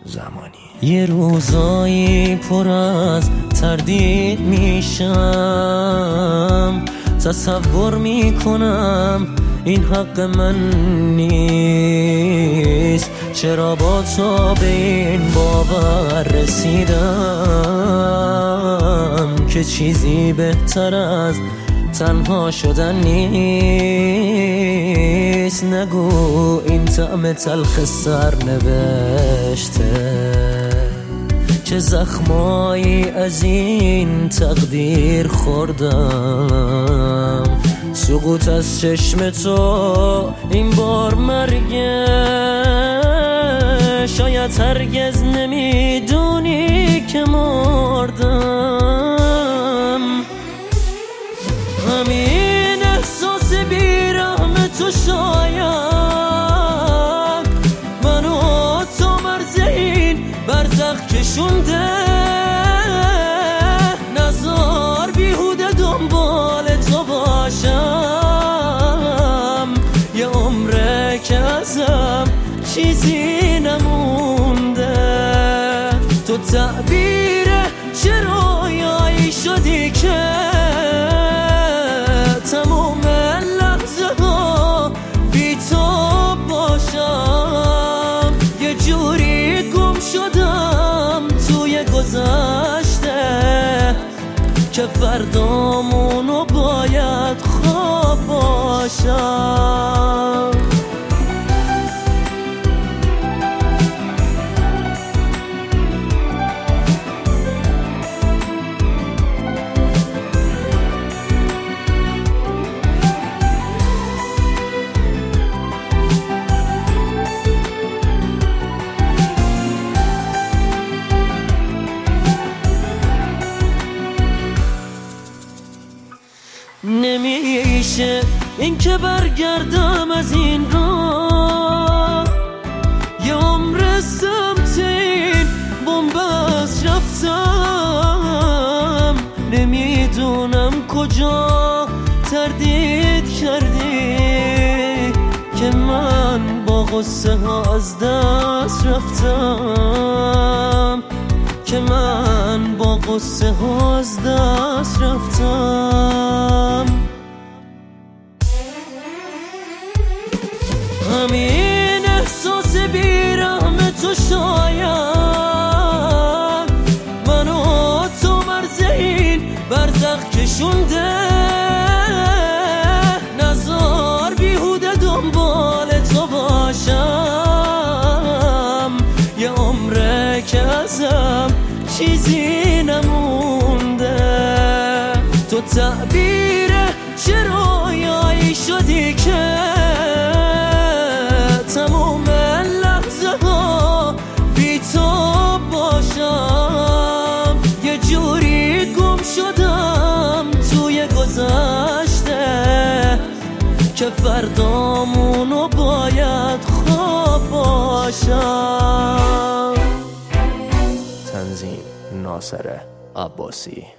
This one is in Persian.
زمانی. یه روزایی پر از تردید میشم، تصور میکنم این حق من نیست. چرا با تو به این باور رسیدم که چیزی بهتر از تنها شدن نیست. نگو این طعم تلخ سرنوشته، چه زخمایی از این تقدیر خوردم. سقوط از چشم تو این بار مرگه، شاید هرگز نمیدونی که مردم. همین احساس بیرحم تو شاید منو تا مرز این برزخ کشونده. نزار بیهوده دنبال تو باشم، یه عمره که ازم چیزی نمونده. تو تعبیر چه رویایی شدی که تمام لحظه ها بی تو باشم. یه جوری گم شدم توی گذشته که فردامونو باید خواب باشم. نمیشه این که برگردم از این راه، یه عمر سمت این بنبست رفتم. نمیدونم کجا تردید کردی که من با غصه ها از دست رفتم، که من با غصه ها از دست رفتم. همین احساس بیرحم تو شاید منو تا مرز این برزخ کشونده. نزار بیهوده دنبال تو باشم، یه عمره که ازم چیزی نمونده. تو تعبیر چه رویایی شدی که تمام لحظه ها بی تو باشم. یه جوری گم شدم توی گذشته که فردامونو باید خواب باشم. تنظیم ناصر عباسی.